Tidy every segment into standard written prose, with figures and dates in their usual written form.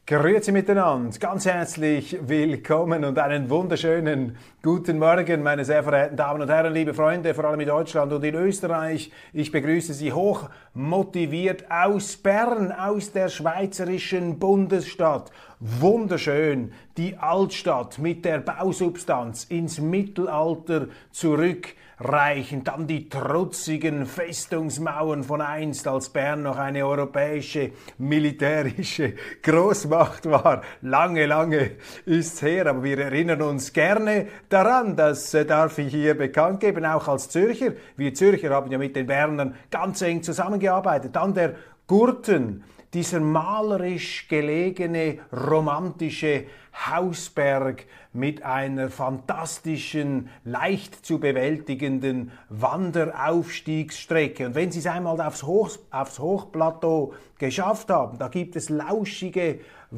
Grüezi miteinander, ganz herzlich willkommen und einen wunderschönen guten Morgen, meine sehr verehrten Damen und Herren, liebe Freunde, vor allem in Deutschland und in Österreich. Ich begrüße Sie hoch motiviert aus Bern, aus der schweizerischen Bundesstadt. Wunderschön, die Altstadt mit der Bausubstanz ins Mittelalter zurückreichend, dann die trutzigen Festungsmauern von einst, als Bern noch eine europäische militärische Großmacht war. Lange, lange ist's her, aber wir erinnern uns gerne daran, das darf ich hier bekannt geben, auch als Zürcher. Wir Zürcher haben ja mit den Bernern ganz eng zusammengearbeitet. Dann der Gurten, dieser malerisch gelegene, romantische Hausberg mit einer fantastischen, leicht zu bewältigenden Wanderaufstiegsstrecke. Und wenn Sie es einmal aufs Hochplateau geschafft haben, da gibt es lauschige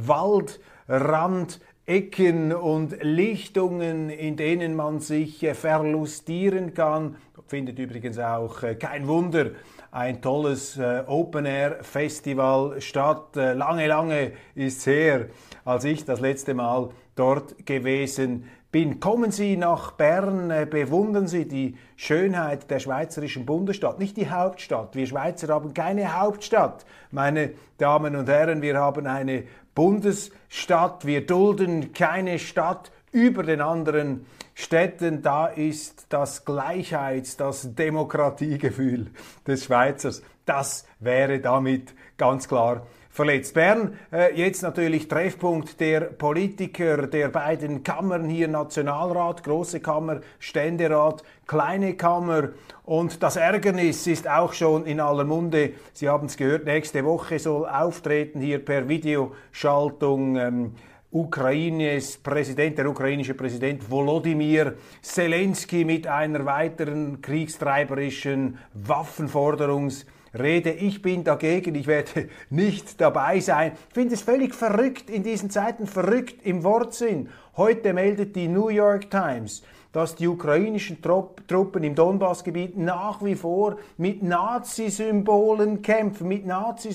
Waldrand-Ecken und Lichtungen, in denen man sich verlustieren kann. Findet übrigens auch, kein Wunder, ein tolles Open-Air-Festival statt. Lange, lange ist es her, als ich das letzte Mal dort gewesen bin. Kommen Sie nach Bern, bewundern Sie die Schönheit der schweizerischen Bundesstadt, nicht die Hauptstadt. Wir Schweizer haben keine Hauptstadt, meine Damen und Herren. Wir haben eine Bundesstadt. Wir dulden keine Stadt über den anderen Städten. Da ist das das Demokratiegefühl des Schweizers, das wäre damit ganz klar verletzt. Bern, jetzt natürlich Treffpunkt der Politiker der beiden Kammern hier, Nationalrat, Große Kammer, Ständerat, Kleine Kammer. Und das Ärgernis ist auch schon in aller Munde. Sie haben es gehört, nächste Woche soll auftreten hier per Videoschaltung der ukrainische Präsident Volodymyr Zelensky mit einer weiteren kriegstreiberischen Waffenforderungsrede. Ich bin dagegen, ich werde nicht dabei sein. Ich finde es völlig verrückt in diesen Zeiten, verrückt im Wortsinn. Heute meldet die New York Times, dass die ukrainischen Truppen im Donbassgebiet nach wie vor mit Nazi-Symbolen kämpfen, mit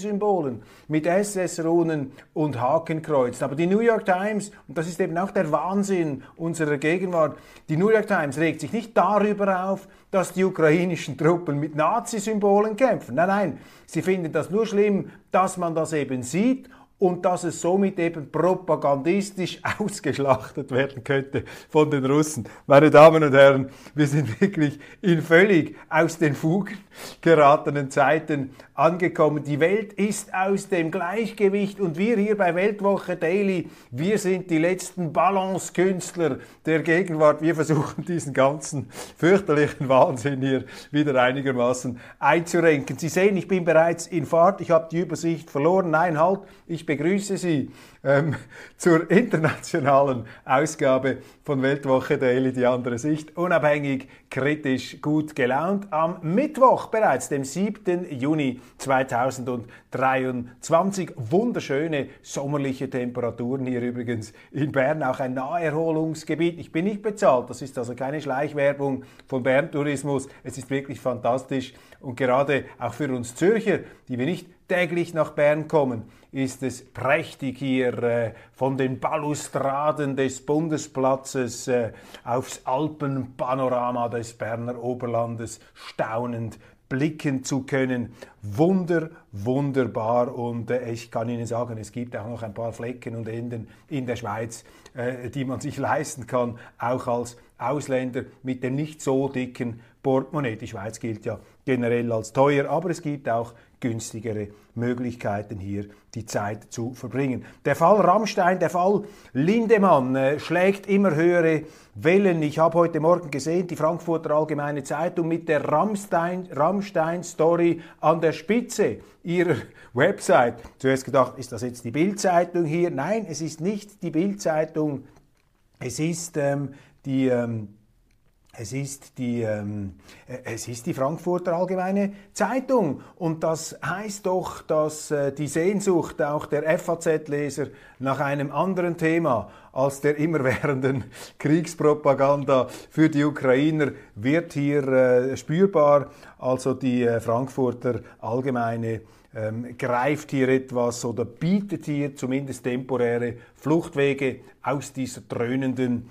SS-Runen und Hakenkreuzen. Aber die New York Times, und das ist eben auch der Wahnsinn unserer Gegenwart, die New York Times regt sich nicht darüber auf, dass die ukrainischen Truppen mit Nazi-Symbolen kämpfen. Nein, nein, sie finden das nur schlimm, dass man das eben sieht und dass es somit eben propagandistisch ausgeschlachtet werden könnte von den Russen. Meine Damen und Herren, wir sind wirklich in völlig aus den Fugen geratenen Zeiten angekommen. Die Welt ist aus dem Gleichgewicht und wir hier bei Weltwoche Daily, wir sind die letzten Balanskünstler der Gegenwart. Wir versuchen diesen ganzen fürchterlichen Wahnsinn hier wieder einigermaßen einzurenken. Sie sehen, ich bin bereits in Fahrt, ich habe die Übersicht verloren. Nein, halt, ich begrüße Sie zur internationalen Ausgabe von Weltwoche Daily, die andere Sicht, unabhängig, kritisch, gut gelaunt, am Mittwoch bereits, dem 7. Juni 2023. Wunderschöne sommerliche Temperaturen hier übrigens in Bern, auch ein Naherholungsgebiet. Ich bin nicht bezahlt, das ist also keine Schleichwerbung von Bern Tourismus, es ist wirklich fantastisch und gerade auch für uns Zürcher, die wir nicht täglich nach Bern kommen, ist es prächtig hier von den Balustraden des Bundesplatzes aufs Alpenpanorama des Berner Oberlandes staunend blicken zu können. Wunderbar und ich kann Ihnen sagen, es gibt auch noch ein paar Flecken und Enden in der Schweiz, die man sich leisten kann, auch als Ausländer mit dem nicht so dicken Portemonnaie. Die Schweiz gilt ja generell als teuer, aber es gibt auch günstigere Möglichkeiten hier die Zeit zu verbringen. Der Fall Rammstein, der Fall Lindemann schlägt immer höhere Wellen. Ich habe heute Morgen gesehen, die Frankfurter Allgemeine Zeitung mit der Rammstein-Story an der Spitze ihrer Website. Zuerst gedacht, ist das jetzt die Bild-Zeitung hier? Nein, es ist nicht die Bild-Zeitung, es ist die Frankfurter Allgemeine Zeitung und das heißt doch, dass die Sehnsucht auch der FAZ-Leser nach einem anderen Thema als der immerwährenden Kriegspropaganda für die Ukrainer wird hier spürbar. Also die Frankfurter Allgemeine greift hier etwas oder bietet hier zumindest temporäre Fluchtwege aus dieser dröhnenden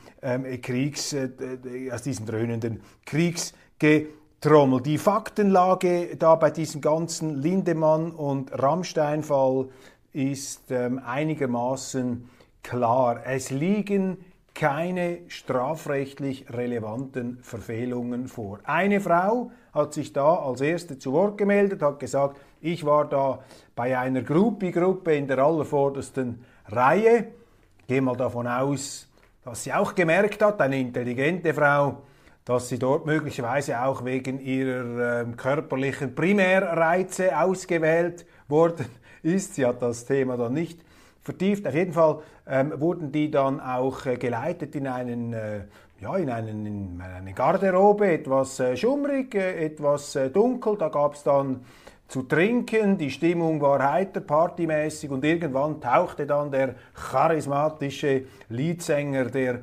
aus diesem dröhnenden Kriegsgetrommel. Die Faktenlage da bei diesem ganzen Lindemann- und Rammstein-Fall ist einigermaßen klar. Es liegen keine strafrechtlich relevanten Verfehlungen vor. Eine Frau hat sich da als erste zu Wort gemeldet, hat gesagt, ich war da bei einer Groupie-Gruppe in der allervordersten Reihe. Ich gehe mal davon aus, dass sie auch gemerkt hat, eine intelligente Frau, dass sie dort möglicherweise auch wegen ihrer körperlichen Primärreize ausgewählt worden ist. Sie hat das Thema dann nicht vertieft. Auf jeden Fall wurden die dann auch geleitet in eine Garderobe, etwas schummrig, etwas dunkel. Da gab es dann zu trinken, die Stimmung war heiter, partymäßig und irgendwann tauchte dann der charismatische Leadsänger, der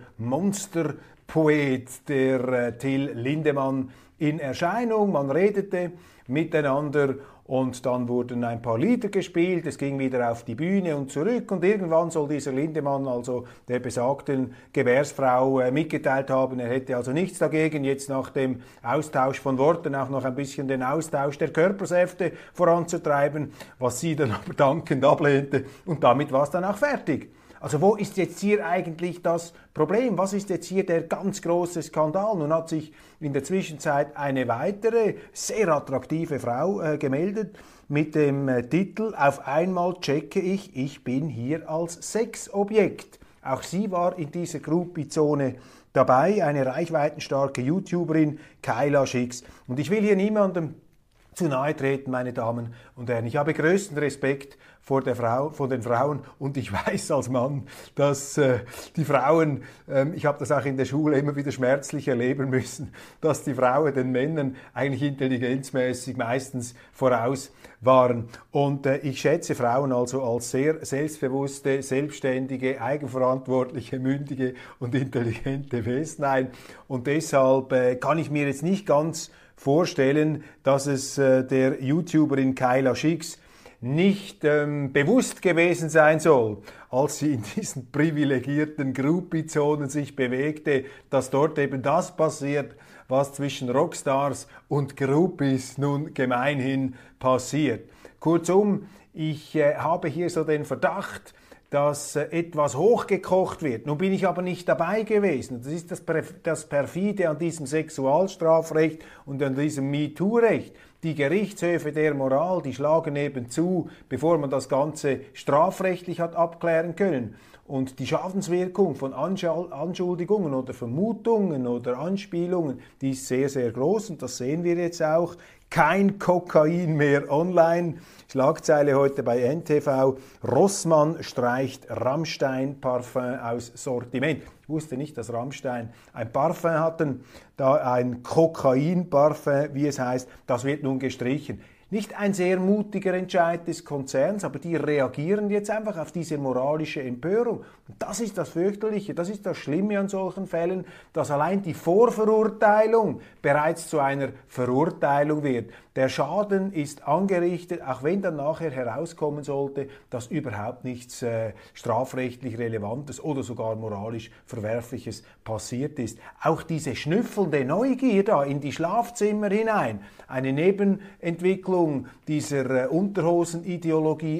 Monsterpoet, der Till Lindemann in Erscheinung. Man redete miteinander und dann wurden ein paar Lieder gespielt, es ging wieder auf die Bühne und zurück und irgendwann soll dieser Lindemann also der besagten Gewährsfrau mitgeteilt haben, er hätte also nichts dagegen, jetzt nach dem Austausch von Worten auch noch ein bisschen den Austausch der Körpersäfte voranzutreiben, was sie dann aber dankend ablehnte und damit war es dann auch fertig. Also wo ist jetzt hier eigentlich das Problem? Was ist jetzt hier der ganz große Skandal? Nun hat sich in der Zwischenzeit eine weitere, sehr attraktive Frau gemeldet mit dem Titel „Auf einmal checke ich bin hier als Sexobjekt". Auch sie war in dieser Groupie-Zone dabei, eine reichweitenstarke YouTuberin, Kayla Schicks. Und ich will hier niemandem zu nahe treten, meine Damen und Herren. Ich habe größten Respekt vor den Frauen und ich weiß als Mann, dass die Frauen, ich habe das auch in der Schule immer wieder schmerzlich erleben müssen, dass die Frauen den Männern eigentlich intelligenzmäßig meistens voraus waren. Und ich schätze Frauen also als sehr selbstbewusste, selbstständige, eigenverantwortliche, mündige und intelligente Wesen ein. Und deshalb kann ich mir jetzt nicht ganz vorstellen, dass es der YouTuberin Kayla Schicks nicht bewusst gewesen sein soll, als sie in diesen privilegierten Groupie-Zonen sich bewegte, dass dort eben das passiert, was zwischen Rockstars und Groupies nun gemeinhin passiert. Kurzum, ich habe hier so den Verdacht, dass etwas hochgekocht wird. Nun bin ich aber nicht dabei gewesen. Das ist das Perfide an diesem Sexualstrafrecht und an diesem MeToo-Recht. Die Gerichtshöfe der Moral, die schlagen eben zu, bevor man das Ganze strafrechtlich hat abklären können. Und die Schadenswirkung von Anschuldigungen oder Vermutungen oder Anspielungen, die ist sehr, sehr groß und das sehen wir jetzt auch. Kein Kokain mehr online. Schlagzeile heute bei NTV. Rossmann streicht Rammstein-Parfum aus Sortiment. Ich wusste nicht, dass Rammstein ein Parfum hatten. Da ein Kokain-Parfum, wie es heißt, das wird nun gestrichen. Nicht ein sehr mutiger Entscheid des Konzerns, aber die reagieren jetzt einfach auf diese moralische Empörung. Und das ist das Fürchterliche, das ist das Schlimme an solchen Fällen, dass allein die Vorverurteilung bereits zu einer Verurteilung wird. Der Schaden ist angerichtet, auch wenn dann nachher herauskommen sollte, dass überhaupt nichts strafrechtlich Relevantes oder sogar moralisch Verwerfliches passiert ist. Auch diese schnüffelnde Neugier da in die Schlafzimmer hinein, eine Nebenentwicklung dieser Unterhosenideologie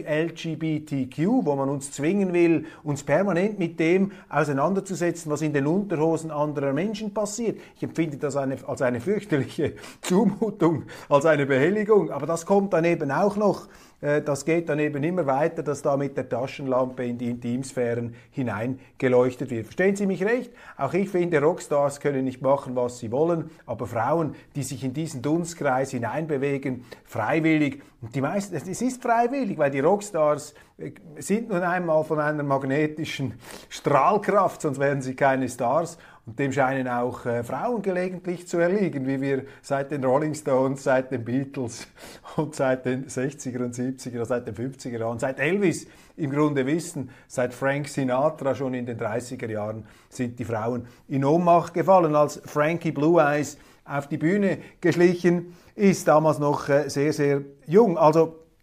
LGBTQ, wo man uns zwingen will, uns permanent mit dem auseinanderzusetzen, was in den Unterhosen anderer Menschen passiert. Ich empfinde das als eine fürchterliche Zumutung, als eine Behelligung, aber das kommt dann eben auch noch, das geht dann eben immer weiter, dass da mit der Taschenlampe in die Intimsphären hineingeleuchtet wird. Verstehen Sie mich recht? Auch ich finde, Rockstars können nicht machen, was sie wollen, aber Frauen, die sich in diesen Dunstkreis hineinbewegen, freiwillig, und die meisten, es ist freiwillig, weil die Rockstars sind nun einmal von einer magnetischen Strahlkraft, sonst wären sie keine Stars. Und dem scheinen auch Frauen gelegentlich zu erliegen, wie wir seit den Rolling Stones, seit den Beatles und seit den 60er und 70er, seit den 50er Jahren, seit Elvis im Grunde wissen, seit Frank Sinatra schon in den 30er Jahren sind die Frauen in Ohnmacht gefallen, als Frankie Blue Eyes auf die Bühne geschlichen ist, damals noch sehr, sehr jung. Also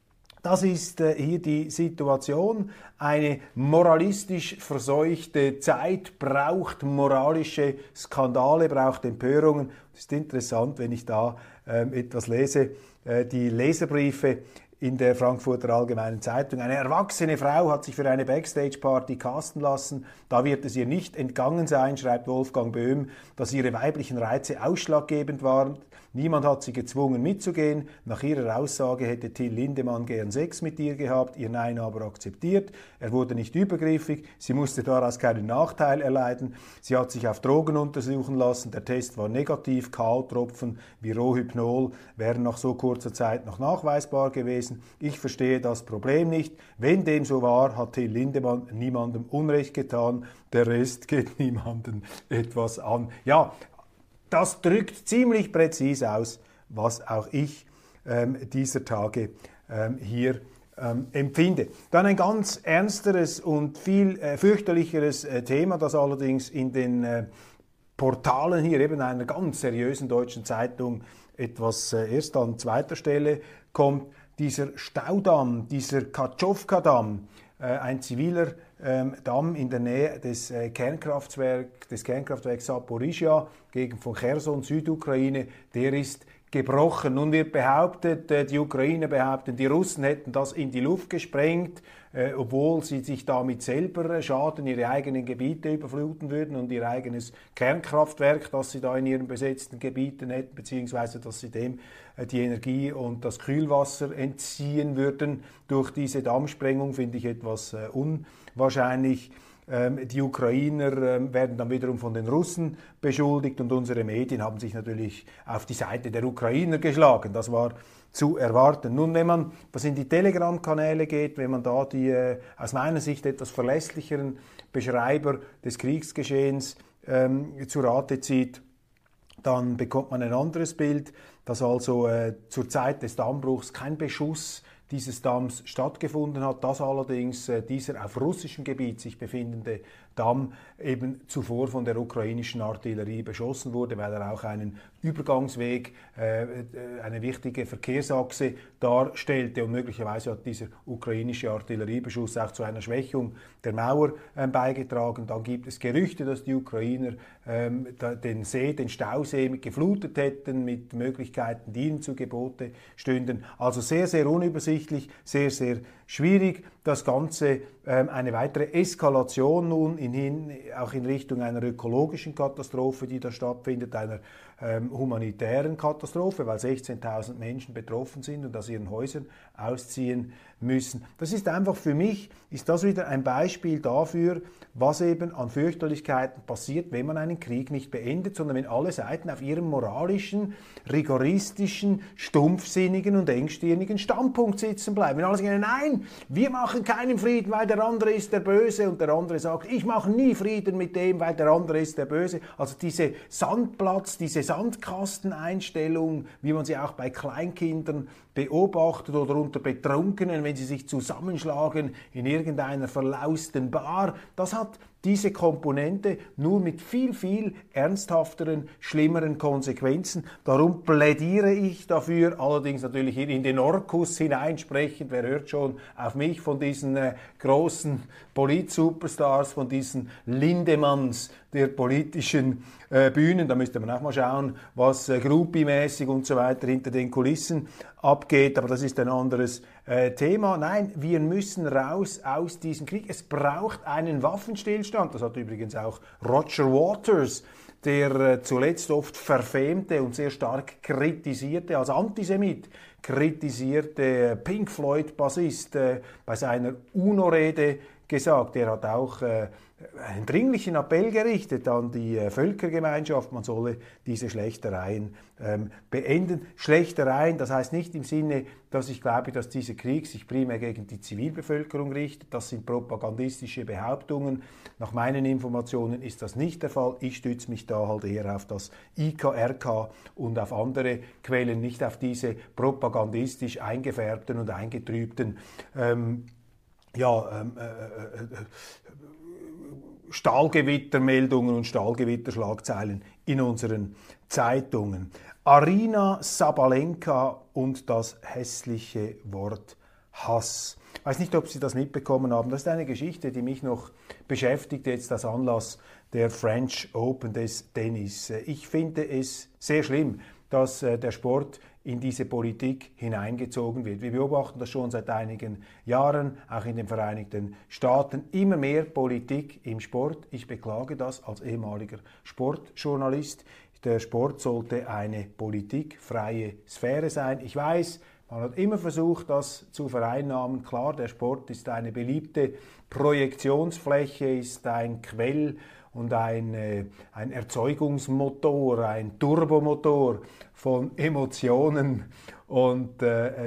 Das ist hier die Situation. Eine moralistisch verseuchte Zeit braucht moralische Skandale, braucht Empörungen. Es ist interessant, wenn ich da etwas lese, die Leserbriefe in der Frankfurter Allgemeinen Zeitung. Eine erwachsene Frau hat sich für eine Backstage-Party casten lassen. Da wird es ihr nicht entgangen sein, schreibt Wolfgang Böhm, dass ihre weiblichen Reize ausschlaggebend waren. Niemand hat sie gezwungen mitzugehen. Nach ihrer Aussage hätte Till Lindemann gern Sex mit ihr gehabt, ihr Nein aber akzeptiert. Er wurde nicht übergriffig, sie musste daraus keinen Nachteil erleiden. Sie hat sich auf Drogen untersuchen lassen, der Test war negativ, K.O.-Tropfen wie Rohypnol wären nach so kurzer Zeit noch nachweisbar gewesen. Ich verstehe das Problem nicht. Wenn dem so war, hat Till Lindemann niemandem Unrecht getan, der Rest geht niemandem etwas an. Ja, das drückt ziemlich präzise aus, was auch ich dieser Tage hier empfinde. Dann ein ganz ernsteres und viel fürchterlicheres Thema, das allerdings in den Portalen hier, eben einer ganz seriösen deutschen Zeitung, etwas erst an zweiter Stelle kommt. Dieser Staudamm, dieser Katschowka-Damm, ein ziviler Damm in der Nähe des Kernkraftwerks Saporischschja, Gegend von Cherson, Südukraine, der ist gebrochen. Nun wird behauptet, die Ukrainer behaupten, die Russen hätten das in die Luft gesprengt, obwohl sie sich damit selber schaden, ihre eigenen Gebiete überfluten würden und ihr eigenes Kernkraftwerk, das sie da in ihren besetzten Gebieten hätten, beziehungsweise dass sie dem die Energie und das Kühlwasser entziehen würden durch diese Dammsprengung, finde ich etwas unwahrscheinlich. Die Ukrainer werden dann wiederum von den Russen beschuldigt und unsere Medien haben sich natürlich auf die Seite der Ukrainer geschlagen. Das war zu erwarten. Nun, wenn man was in die Telegram-Kanäle geht, wenn man da die aus meiner Sicht etwas verlässlicheren Beschreiber des Kriegsgeschehens zu Rate zieht, dann bekommt man ein anderes Bild, dass also zur Zeit des Dammbruchs kein Beschuss dieses Damms stattgefunden hat, dass allerdings dieser auf russischem Gebiet sich befindende Damm eben zuvor von der ukrainischen Artillerie beschossen wurde, weil er auch einen Übergangsweg, eine wichtige Verkehrsachse darstellte und möglicherweise hat dieser ukrainische Artilleriebeschuss auch zu einer Schwächung der Mauer beigetragen. Dann gibt es Gerüchte, dass die Ukrainer den Stausee geflutet hätten mit Möglichkeiten, die ihnen zu Gebote stünden. Also sehr, sehr unübersichtlich, sehr, sehr schwierig. Das Ganze eine weitere Eskalation nun auch in Richtung einer ökologischen Katastrophe, die da stattfindet, einer humanitären Katastrophe, weil 16.000 Menschen betroffen sind und aus ihren Häusern ausziehen müssen. Das ist einfach für mich, ist das wieder ein Beispiel dafür, was eben an Fürchterlichkeiten passiert, wenn man einen Krieg nicht beendet, sondern wenn alle Seiten auf ihrem moralischen, rigoristischen, stumpfsinnigen und engstirnigen Standpunkt sitzen bleiben. Wenn alle sagen, nein, wir machen keinen Frieden, weil der andere ist der Böse und der andere sagt, ich mache nie Frieden mit dem, weil der andere ist der Böse. Also diese Sandplatz, diese Sandkasteneinstellung, wie man sie auch bei Kleinkindern beobachtet oder unter Betrunkenen, wenn sie sich zusammenschlagen in irgendeiner verlausten Bar, das hat diese Komponente nur mit viel, viel ernsthafteren, schlimmeren Konsequenzen. Darum plädiere ich dafür, allerdings natürlich in den Orkus hineinsprechend, wer hört schon auf mich von diesen großen Polit-Superstars, von diesen Lindemanns der politischen Bühnen. Da müsste man auch mal schauen, was Groupie-mäßig und so weiter hinter den Kulissen abgeht, aber das ist ein anderes Thema. Nein, wir müssen raus aus diesem Krieg. Es braucht einen Waffenstillstand. Das hat übrigens auch Roger Waters, der zuletzt oft verfemte und sehr stark kritisierte, als Antisemit kritisierte Pink Floyd-Bassist bei seiner UNO-Rede gesagt. Er hat auch einen dringlichen Appell gerichtet an die Völkergemeinschaft, man solle diese Schlechtereien beenden. Schlechtereien, das heißt nicht im Sinne, dass ich glaube, dass dieser Krieg sich primär gegen die Zivilbevölkerung richtet. Das sind propagandistische Behauptungen. Nach meinen Informationen ist das nicht der Fall. Ich stütze mich da halt eher auf das IKRK und auf andere Quellen, nicht auf diese propagandistisch eingefärbten und eingetrübten Stahlgewittermeldungen und Stahlgewitterschlagzeilen in unseren Zeitungen. Arina Sabalenka und das hässliche Wort Hass. Ich weiß nicht, ob Sie das mitbekommen haben. Das ist eine Geschichte, die mich noch beschäftigt, jetzt als Anlass der French Open des Tennis. Ich finde es sehr schlimm, dass der Sport in diese Politik hineingezogen wird. Wir beobachten das schon seit einigen Jahren, auch in den Vereinigten Staaten, immer mehr Politik im Sport. Ich beklage das als ehemaliger Sportjournalist. Der Sport sollte eine politikfreie Sphäre sein. Ich weiß, man hat immer versucht, das zu vereinnahmen. Klar, der Sport ist eine beliebte Projektionsfläche, ist ein Quell und ein Erzeugungsmotor, ein Turbomotor von Emotionen. Und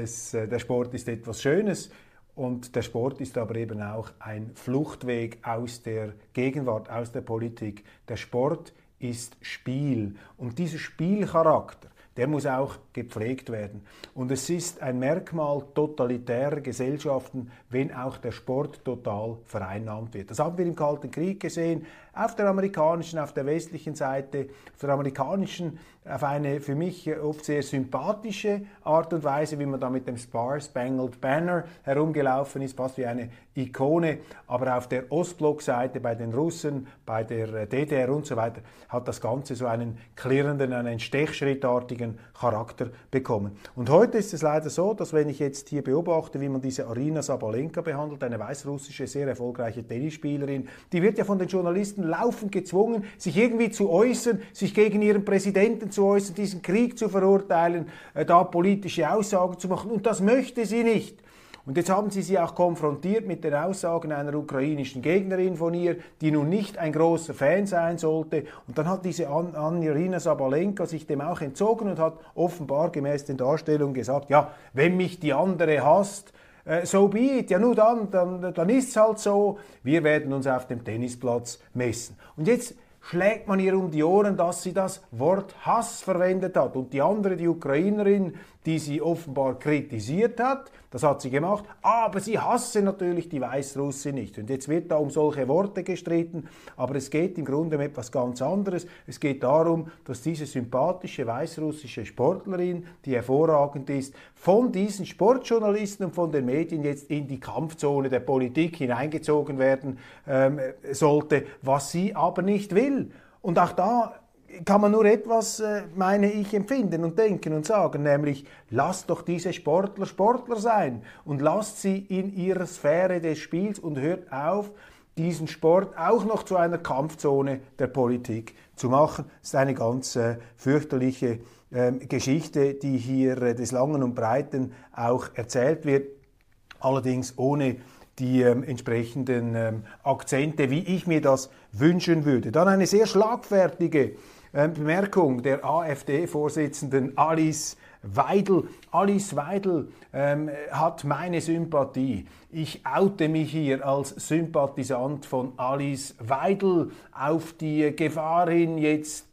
der Sport ist etwas Schönes. Und der Sport ist aber eben auch ein Fluchtweg aus der Gegenwart, aus der Politik. Der Sport ist Spiel. Und dieser Spielcharakter, der muss auch gepflegt werden. Und es ist ein Merkmal totalitärer Gesellschaften, wenn auch der Sport total vereinnahmt wird. Das haben wir im Kalten Krieg gesehen, auf der amerikanischen, auf der westlichen Seite, auf der amerikanischen auf eine für mich oft sehr sympathische Art und Weise, wie man da mit dem Star-Spangled Banner herumgelaufen ist, fast wie eine Ikone. Aber auf der Ostblockseite, bei den Russen, bei der DDR und so weiter, hat das Ganze so einen klirrenden, einen stechschrittartigen Charakter bekommen. Und heute ist es leider so, dass wenn ich jetzt hier beobachte, wie man diese Aryna Sabalenka behandelt, eine weißrussische, sehr erfolgreiche Tennisspielerin, die wird ja von den Journalisten laufend gezwungen, sich irgendwie zu äußern, sich gegen ihren Präsidenten zu äußern, diesen Krieg zu verurteilen, da politische Aussagen zu machen. Und das möchte sie nicht. Und jetzt haben sie auch konfrontiert mit den Aussagen einer ukrainischen Gegnerin von ihr, die nun nicht ein großer Fan sein sollte. Und dann hat diese Aryna Sabalenka sich dem auch entzogen und hat offenbar gemäß den Darstellungen gesagt, ja, wenn mich die andere hasst, so be it, ja nur dann ist es halt so, wir werden uns auf dem Tennisplatz messen. Und jetzt schlägt man ihr um die Ohren, dass sie das Wort Hass verwendet hat. Und die andere, die Ukrainerin, die sie offenbar kritisiert hat, das hat sie gemacht, aber sie hasse natürlich die Weißrussin nicht. Und jetzt wird da um solche Worte gestritten, aber es geht im Grunde um etwas ganz anderes. Es geht darum, dass diese sympathische weißrussische Sportlerin, die hervorragend ist, von diesen Sportjournalisten und von den Medien jetzt in die Kampfzone der Politik hineingezogen werden sollte, was sie aber nicht will. Und auch da kann man nur etwas, meine ich, empfinden und denken und sagen, nämlich lasst doch diese Sportler Sportler sein und lasst sie in ihrer Sphäre des Spiels und hört auf, diesen Sport auch noch zu einer Kampfzone der Politik zu machen. Das ist eine ganz fürchterliche Geschichte, die hier des Langen und Breiten auch erzählt wird, allerdings ohne die entsprechenden Akzente, wie ich mir das wünschen würde. Dann eine sehr schlagfertige Bemerkung der AfD-Vorsitzenden Alice Weidel. Alice Weidel hat meine Sympathie. Ich oute mich hier als Sympathisant von Alice Weidel auf die Gefahr hin, jetzt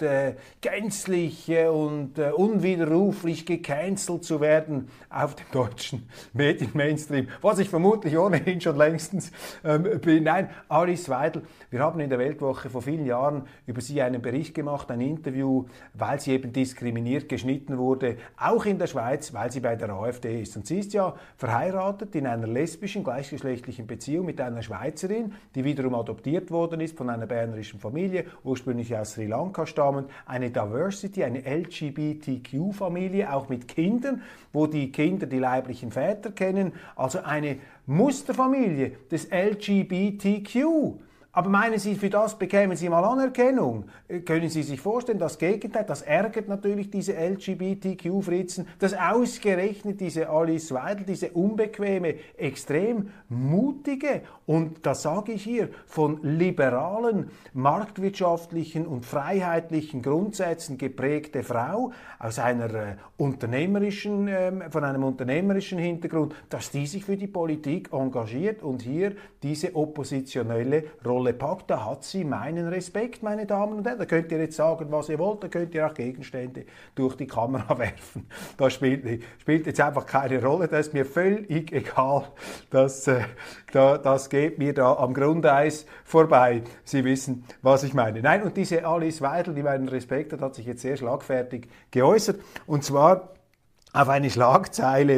gänzlich und unwiderruflich gecancelt zu werden auf dem deutschen Medienmainstream, was ich vermutlich ohnehin schon längstens bin. Nein, Alice Weidel, wir haben in der Weltwoche vor vielen Jahren über sie einen Bericht gemacht, ein Interview, weil sie eben diskriminiert geschnitten wurde, auch in der Schweiz, weil sie bei der AfD ist. Und sie ist ja verheiratet in einer lesbischen, gleichgeschlechtlichen Beziehung mit einer Schweizerin, die wiederum adoptiert worden ist von einer bernerischen Familie, ursprünglich aus Sri Lanka stammend, eine Diversity, eine LGBTQ-Familie, auch mit Kindern, wo die Kinder die leiblichen Väter kennen, also eine Musterfamilie des LGBTQ. Aber meinen Sie, für das bekämen Sie mal Anerkennung? Können Sie sich vorstellen, das Gegenteil, das ärgert natürlich diese LGBTQ-Fritzen, dass ausgerechnet diese Alice Weidel, diese unbequeme, extrem mutige und, das sage ich hier, von liberalen, marktwirtschaftlichen und freiheitlichen Grundsätzen geprägte Frau aus einer von einem unternehmerischen Hintergrund, dass die sich für die Politik engagiert und hier diese oppositionelle Rolle packt, da hat sie meinen Respekt, meine Damen und Herren. Da könnt ihr jetzt sagen, was ihr wollt, da könnt ihr auch Gegenstände durch die Kamera werfen. Das spielt jetzt einfach keine Rolle, das ist mir völlig egal. Das geht mir da am Grundeis vorbei. Sie wissen, was ich meine. Nein, und diese Alice Weidel, die meinen Respekt hat sich jetzt sehr schlagfertig geäußert, und zwar auf eine Schlagzeile,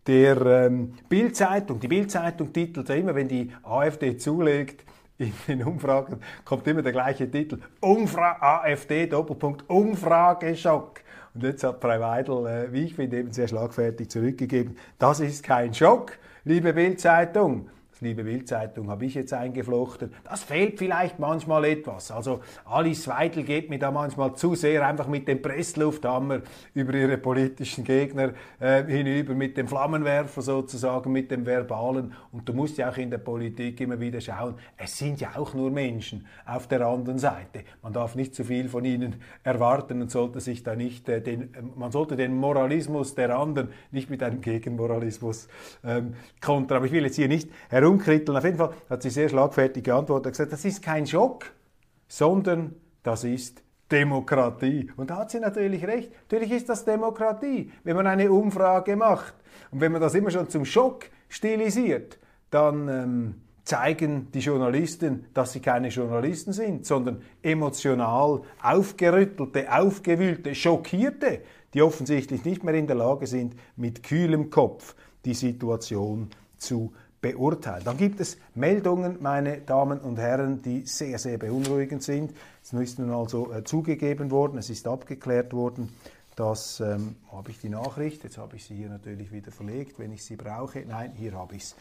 der Bild-Zeitung. Die Bild-Zeitung titelt ja immer, wenn die AfD zulegt, in den Umfragen kommt immer der gleiche Titel. AfD, Doppelpunkt, Umfrageschock. Und jetzt hat Frau Weidel, wie ich finde, eben sehr schlagfertig zurückgegeben. Das ist kein Schock, liebe Bild-Zeitung. Liebe Bild-Zeitung, habe ich jetzt eingeflochten. Das fehlt vielleicht manchmal etwas. Also Alice Weidel geht mir da manchmal zu sehr einfach mit dem Presslufthammer über ihre politischen Gegner hinüber, mit dem Flammenwerfer sozusagen, mit dem Verbalen. Und du musst ja auch in der Politik immer wieder schauen, es sind ja auch nur Menschen auf der anderen Seite. Man darf nicht zu viel von ihnen erwarten und sollte sich da nicht, man sollte den Moralismus der anderen nicht mit einem Gegenmoralismus kontern. Aber ich will jetzt hier nicht herumkritteln. Auf jeden Fall hat sie sehr schlagfertig geantwortet und gesagt, das ist kein Schock, sondern das ist Demokratie. Und da hat sie natürlich recht. Natürlich ist das Demokratie, wenn man eine Umfrage macht. Und wenn man das immer schon zum Schock stilisiert, dann zeigen die Journalisten, dass sie keine Journalisten sind, sondern emotional aufgerüttelte, aufgewühlte, Schockierte, die offensichtlich nicht mehr in der Lage sind, mit kühlem Kopf die Situation zu beurteilen. Dann gibt es Meldungen, meine Damen und Herren, die sehr, sehr beunruhigend sind. Es ist nun also zugegeben worden, es ist abgeklärt worden, dass, habe ich die Nachricht, jetzt habe ich sie hier natürlich wieder verlegt, wenn ich sie brauche. Nein, hier habe ich es.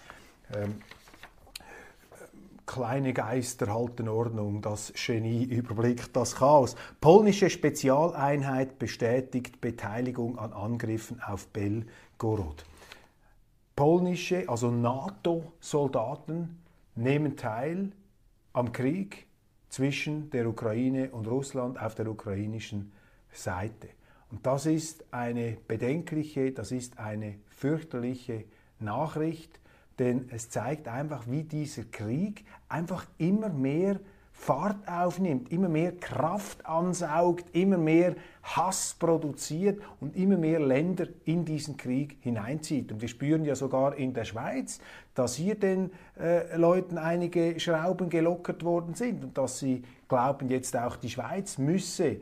Kleine Geister halten Ordnung, das Genie überblickt das Chaos. Polnische Spezialeinheit bestätigt Beteiligung an Angriffen auf Belgorod. Polnische, also NATO-Soldaten nehmen teil am Krieg zwischen der Ukraine und Russland auf der ukrainischen Seite. Und das ist eine bedenkliche, das ist eine fürchterliche Nachricht, denn es zeigt einfach, wie dieser Krieg einfach immer mehr Fahrt aufnimmt, immer mehr Kraft ansaugt, immer mehr Hass produziert und immer mehr Länder in diesen Krieg hineinzieht. Und wir spüren ja sogar in der Schweiz, dass hier den Leuten einige Schrauben gelockert worden sind und dass sie glauben, jetzt auch die Schweiz müsse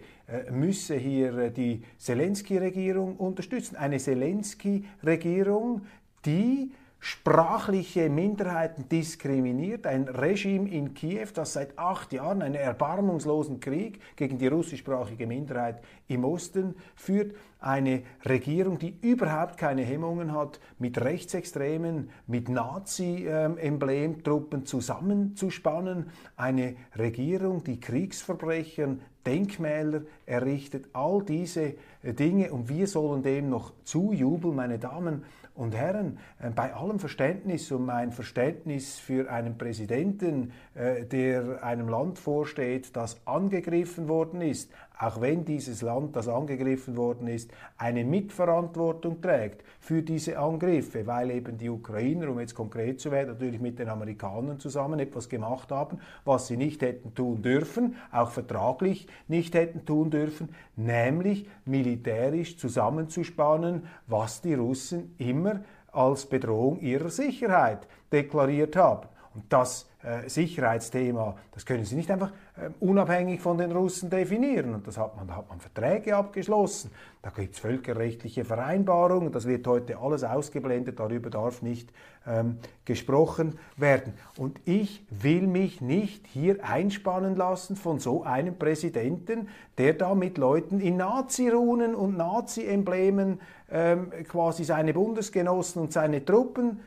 hier die Zelensky-Regierung unterstützen. Eine Zelensky-Regierung, die sprachliche Minderheiten diskriminiert, ein Regime in Kiew, das seit 8 Jahren einen erbarmungslosen Krieg gegen die russischsprachige Minderheit im Osten führt, eine Regierung, die überhaupt keine Hemmungen hat, mit Rechtsextremen, mit Nazi-Emblemtruppen zusammenzuspannen, eine Regierung, die Kriegsverbrechern Denkmäler errichtet, all diese Dinge, und wir sollen dem noch zujubeln, meine Damen und Herren, bei allem Verständnis und mein Verständnis für einen Präsidenten, der einem Land vorsteht, das angegriffen worden ist, auch wenn dieses Land, das angegriffen worden ist, eine Mitverantwortung trägt für diese Angriffe, weil eben die Ukrainer, um jetzt konkret zu werden, natürlich mit den Amerikanern zusammen etwas gemacht haben, was sie nicht hätten tun dürfen, auch vertraglich nicht hätten tun dürfen, nämlich militärisch zusammenzuspannen, was die Russen immer als Bedrohung ihrer Sicherheit deklariert haben. Und das Sicherheitsthema, das können Sie nicht einfach unabhängig von den Russen definieren. Und da hat man Verträge abgeschlossen. Da gibt es völkerrechtliche Vereinbarungen. Das wird heute alles ausgeblendet. Darüber darf nicht gesprochen werden. Und ich will mich nicht hier einspannen lassen von so einem Präsidenten, der da mit Leuten in Nazi-Runen und Nazi-Emblemen quasi seine Bundesgenossen und seine Truppen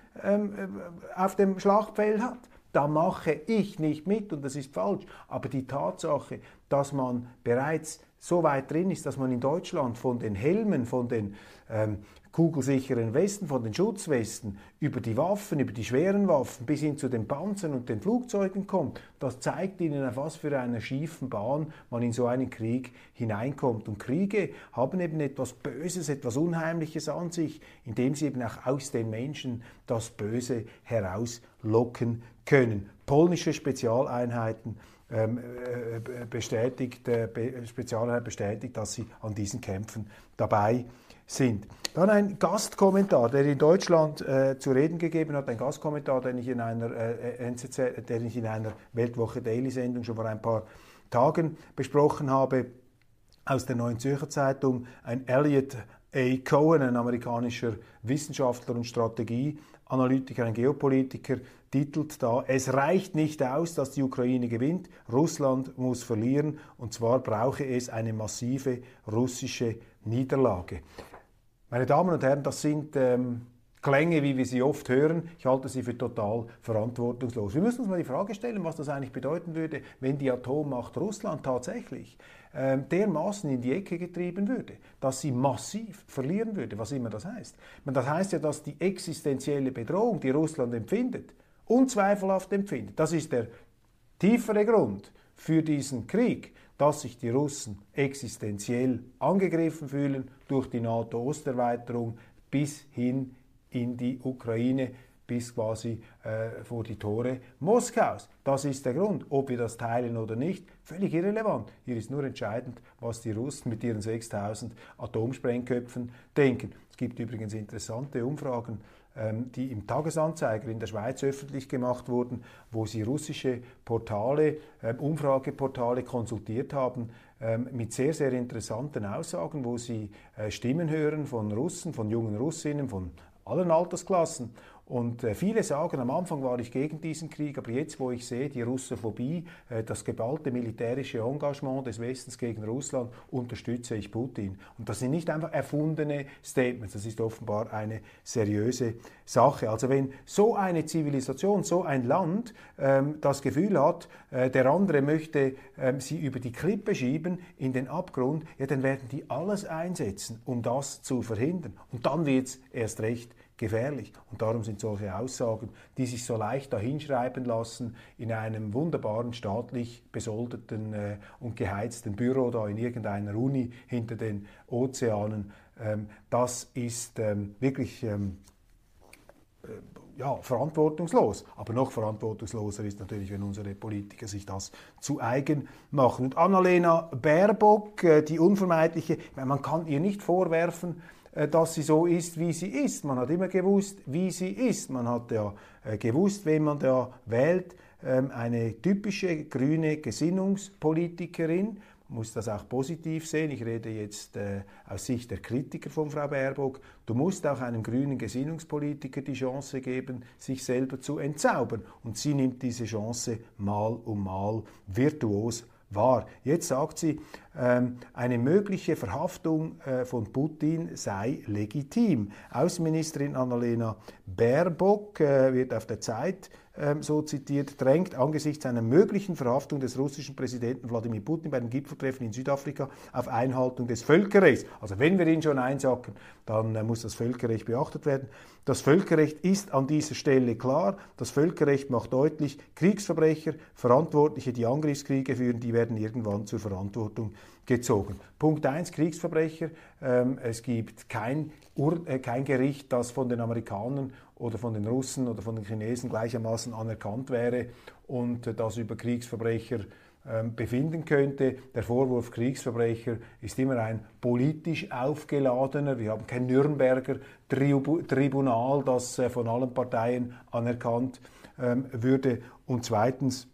auf dem Schlachtfeld hat. Da mache ich nicht mit und das ist falsch. Aber die Tatsache, dass man bereits so weit drin ist, dass man in Deutschland von den Helmen, von den kugelsicheren Westen, von den Schutzwesten, über die Waffen, über die schweren Waffen bis hin zu den Panzern und den Flugzeugen kommt, das zeigt Ihnen, auf was für einer schiefen Bahn man in so einen Krieg hineinkommt. Und Kriege haben eben etwas Böses, etwas Unheimliches an sich, indem sie eben auch aus den Menschen das Böse herauslocken können. Polnische Spezialeinheiten Spezialeinheit bestätigt, dass sie an diesen Kämpfen dabei sind. Dann ein Gastkommentar, der in Deutschland zu reden gegeben hat, ein Gastkommentar, den ich in einer Weltwoche Daily Sendung schon vor ein paar Tagen besprochen habe, aus der Neuen Zürcher Zeitung, ein Elliot A. Cohen, ein amerikanischer Wissenschaftler und Strategieanalytiker, ein Geopolitiker, titelt da: Es reicht nicht aus, dass die Ukraine gewinnt, Russland muss verlieren, und zwar brauche es eine massive russische Niederlage. Meine Damen und Herren, das sind Klänge, wie wir sie oft hören. Ich halte sie für total verantwortungslos. Wir müssen uns mal die Frage stellen, was das eigentlich bedeuten würde, wenn die Atommacht Russland tatsächlich dermaßen in die Ecke getrieben würde, dass sie massiv verlieren würde, was immer das heißt. Das heißt ja, dass die existenzielle Bedrohung, die Russland empfindet, unzweifelhaft empfindet, das ist der tiefere Grund für diesen Krieg, dass sich die Russen existenziell angegriffen fühlen durch die NATO-Osterweiterung bis hin in die Ukraine, bis quasi vor die Tore Moskaus. Das ist der Grund. Ob wir das teilen oder nicht, völlig irrelevant. Hier ist nur entscheidend, was die Russen mit ihren 6000 Atomsprengköpfen denken. Es gibt übrigens interessante Umfragen, die im Tagesanzeiger in der Schweiz öffentlich gemacht wurden, wo sie russische Portale, Umfrageportale konsultiert haben, mit sehr, sehr interessanten Aussagen, wo sie Stimmen hören von Russen, von jungen Russinnen, von allen Altersklassen. Und viele sagen, am Anfang war ich gegen diesen Krieg, aber jetzt, wo ich sehe, die Russophobie, das geballte militärische Engagement des Westens gegen Russland, unterstütze ich Putin. Und das sind nicht einfach erfundene Statements, das ist offenbar eine seriöse Sache. Also wenn so eine Zivilisation, so ein Land das Gefühl hat, der andere möchte sie über die Klippe schieben in den Abgrund, ja, dann werden die alles einsetzen, um das zu verhindern. Und dann wird es erst recht gefährlich. Und darum sind solche Aussagen, die sich so leicht dahinschreiben lassen, in einem wunderbaren staatlich besoldeten und geheizten Büro da in irgendeiner Uni hinter den Ozeanen, das ist wirklich ja, verantwortungslos. Aber noch verantwortungsloser ist natürlich, wenn unsere Politiker sich das zu eigen machen. Und Annalena Baerbock, die unvermeidliche, man kann ihr nicht vorwerfen, dass sie so ist, wie sie ist. Man hat immer gewusst, wie sie ist. Man hat ja gewusst, wen man da wählt. Eine typische grüne Gesinnungspolitikerin. Man muss das auch positiv sehen. Ich rede jetzt aus Sicht der Kritiker von Frau Baerbock. Du musst auch einem grünen Gesinnungspolitiker die Chance geben, sich selber zu entzaubern. Und sie nimmt diese Chance mal um mal virtuos wahr. Jetzt sagt sie, eine mögliche Verhaftung von Putin sei legitim. Außenministerin Annalena Baerbock wird auf der Zeit so zitiert, drängt angesichts einer möglichen Verhaftung des russischen Präsidenten Wladimir Putin bei dem Gipfeltreffen in Südafrika auf Einhaltung des Völkerrechts. Also wenn wir ihn schon einsacken, dann muss das Völkerrecht beachtet werden. Das Völkerrecht ist an dieser Stelle klar. Das Völkerrecht macht deutlich, Kriegsverbrecher, Verantwortliche, die Angriffskriege führen, die werden irgendwann zur Verantwortung gezogen. Punkt 1, Kriegsverbrecher. Es gibt kein Gericht, das von den Amerikanern oder von den Russen oder von den Chinesen gleichermaßen anerkannt wäre und das über Kriegsverbrecher befinden könnte. Der Vorwurf Kriegsverbrecher ist immer ein politisch aufgeladener. Wir haben kein Nürnberger Tribunal, das von allen Parteien anerkannt würde. Und zweitens,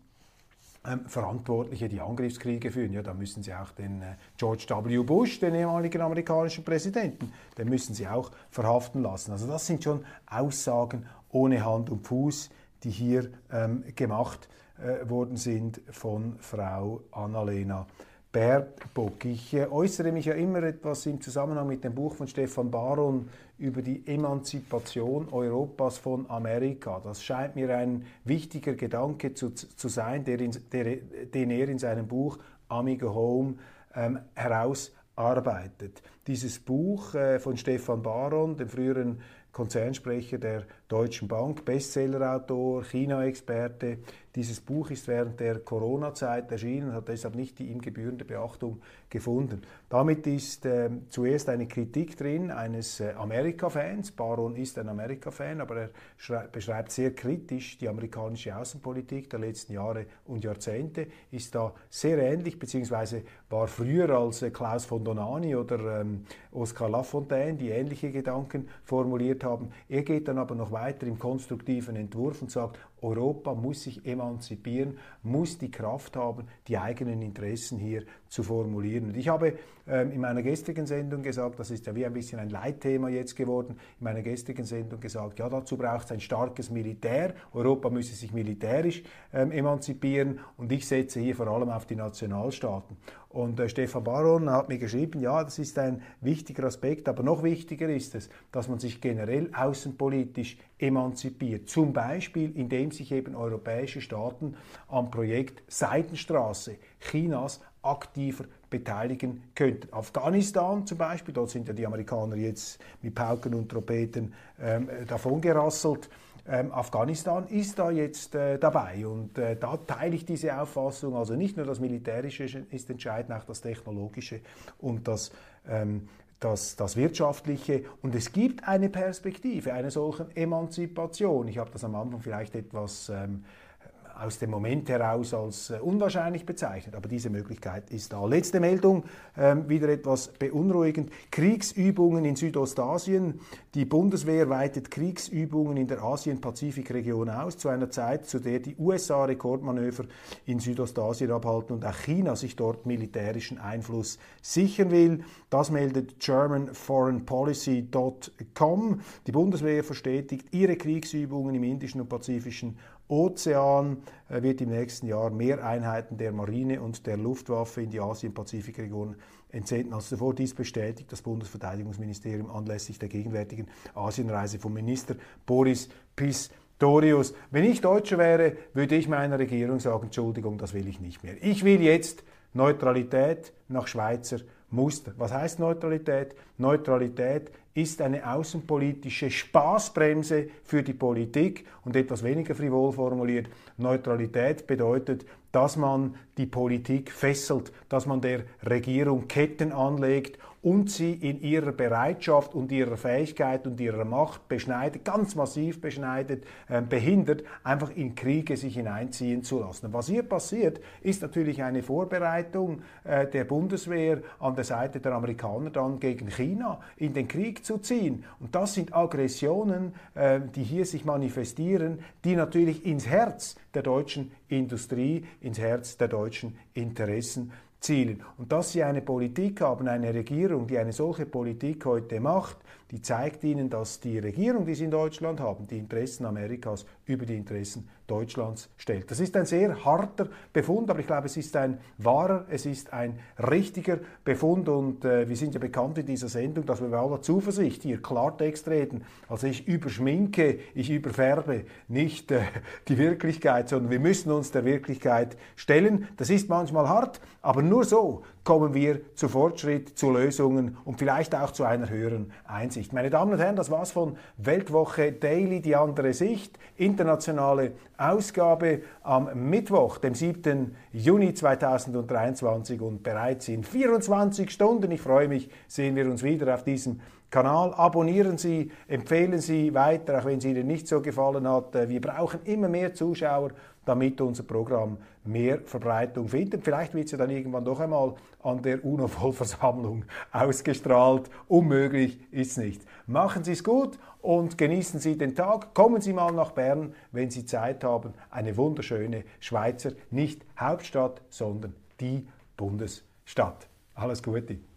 Verantwortliche, die Angriffskriege führen, ja, da müssen sie auch den George W. Bush, den ehemaligen amerikanischen Präsidenten, den müssen sie auch verhaften lassen. Also das sind schon Aussagen ohne Hand und Fuß, die hier gemacht worden sind von Frau Annalena Baerbock. Ich äußere mich ja immer etwas im Zusammenhang mit dem Buch von Stefan Baron über die Emanzipation Europas von Amerika. Das scheint mir ein wichtiger Gedanke zu sein, den er in seinem Buch Amigo Home herausarbeitet. Dieses Buch von Stefan Baron, dem früheren Konzernsprecher der Deutschen Bank, Bestsellerautor, China-Experte. Dieses Buch ist während der Corona-Zeit erschienen und hat deshalb nicht die ihm gebührende Beachtung gefunden. Damit ist zuerst eine Kritik drin eines Amerika-Fans. Baron ist ein Amerika-Fan, aber er beschreibt sehr kritisch die amerikanische Außenpolitik der letzten Jahre und Jahrzehnte, ist da sehr ähnlich, beziehungsweise war früher als Klaus von Donani oder Oskar Lafontaine, die ähnliche Gedanken formuliert haben. Er geht dann aber noch weiter im konstruktiven Entwurf und sagt, Europa muss sich emanzipieren, muss die Kraft haben, die eigenen Interessen hier zu formulieren. Und ich habe in meiner gestrigen Sendung gesagt, das ist ja wie ein bisschen ein Leitthema jetzt geworden, in meiner gestrigen Sendung gesagt, ja, dazu braucht es ein starkes Militär, Europa müsse sich militärisch emanzipieren und ich setze hier vor allem auf die Nationalstaaten. Und Stefan Baron hat mir geschrieben, ja, das ist ein wichtiger Aspekt, aber noch wichtiger ist es, dass man sich generell außenpolitisch emanzipiert. Zum Beispiel, indem sich eben europäische Staaten am Projekt Seidenstraße Chinas aktiver beteiligen könnten. Afghanistan zum Beispiel, dort sind ja die Amerikaner jetzt mit Pauken und Trompeten davongerasselt. Afghanistan ist da jetzt dabei und da teile ich diese Auffassung, also nicht nur das Militärische ist entscheidend, auch das Technologische und das Wirtschaftliche. Und es gibt eine Perspektive einer solchen Emanzipation. Ich habe das am Anfang vielleicht etwas aus dem Moment heraus als unwahrscheinlich bezeichnet, aber diese Möglichkeit ist da. Letzte Meldung, wieder etwas beunruhigend. Kriegsübungen in Südostasien. Die Bundeswehr weitet Kriegsübungen in der Asien-Pazifik-Region aus, zu einer Zeit, zu der die USA Rekordmanöver in Südostasien abhalten und auch China sich dort militärischen Einfluss sichern will. Das meldet GermanForeignPolicy.com. Die Bundeswehr verstetigt ihre Kriegsübungen im Indischen und Pazifischen Ozean, wird im nächsten Jahr mehr Einheiten der Marine und der Luftwaffe in die Asien-Pazifik-Region entsenden als zuvor. Dies bestätigt das Bundesverteidigungsministerium anlässlich der gegenwärtigen Asienreise vom Minister Boris Pistorius. Wenn ich Deutscher wäre, würde ich meiner Regierung sagen, Entschuldigung, das will ich nicht mehr. Ich will jetzt Neutralität nach Schweizer Muster. Was heißt Neutralität? Neutralität ist eine außenpolitische Spaßbremse für die Politik und etwas weniger frivol formuliert. Neutralität bedeutet, dass man die Politik fesselt, dass man der Regierung Ketten anlegt und sie in ihrer Bereitschaft und ihrer Fähigkeit und ihrer Macht beschneidet, ganz massiv beschneidet, behindert, einfach in Kriege sich hineinziehen zu lassen. Und was hier passiert, ist natürlich eine Vorbereitung der Bundeswehr an der Seite der Amerikaner dann gegen China in den Krieg zu ziehen. Und das sind Aggressionen, die hier sich manifestieren, die natürlich ins Herz der deutschen Industrie, ins Herz der deutschen Interessen zielen. Und dass sie eine Politik haben, eine Regierung, die eine solche Politik heute macht, die zeigt ihnen, dass die Regierung, die sie in Deutschland haben, die Interessen Amerikas über die Interessen Deutschlands stellt. Das ist ein sehr harter Befund, aber ich glaube, es ist ein wahrer, es ist ein richtiger Befund und wir sind ja bekannt in dieser Sendung, dass wir bei aller Zuversicht hier Klartext reden. Also ich überschminke, ich überfärbe nicht die Wirklichkeit, sondern wir müssen uns der Wirklichkeit stellen. Das ist manchmal hart, aber nur so kommen wir zu Fortschritt, zu Lösungen und vielleicht auch zu einer höheren Einsicht. Meine Damen und Herren, das war's von Weltwoche Daily, die andere Sicht, internationale Ausgabe am Mittwoch, dem 7. Juni 2023 und bereits in 24 Stunden, ich freue mich, sehen wir uns wieder auf diesem Kanal. Abonnieren Sie, empfehlen Sie weiter, auch wenn es Ihnen nicht so gefallen hat. Wir brauchen immer mehr Zuschauer, damit unser Programm mehr Verbreitung findet. Vielleicht wird es ja dann irgendwann doch einmal an der UNO-Vollversammlung ausgestrahlt. Unmöglich ist es nicht. Machen Sie es gut und genießen Sie den Tag. Kommen Sie mal nach Bern, wenn Sie Zeit haben. Eine wunderschöne Schweizer, nicht Hauptstadt, sondern die Bundesstadt. Alles Gute.